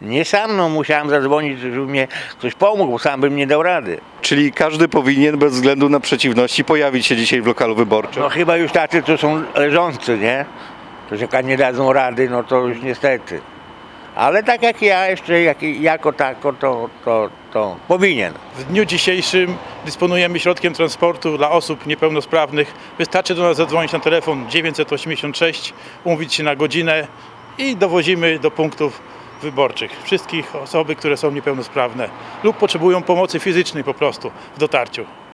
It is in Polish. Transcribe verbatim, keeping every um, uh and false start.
Nie sam, no musiałem zadzwonić, żeby mnie ktoś pomógł, bo sam bym nie dał rady. Czyli każdy powinien bez względu na przeciwności pojawić się dzisiaj w lokalu wyborczym. No chyba już tacy, co są leżący, nie? To że jak nie dadzą rady, no to już niestety. Ale tak jak ja jeszcze, jak, jako tako, to, to, to powinien. W dniu dzisiejszym dysponujemy środkiem transportu dla osób niepełnosprawnych. Wystarczy do nas zadzwonić na telefon dziewięćset osiemdziesiąt sześć, umówić się na godzinę i dowozimy do punktów wyborczych wszystkich osoby, które są niepełnosprawne lub potrzebują pomocy fizycznej po prostu w dotarciu.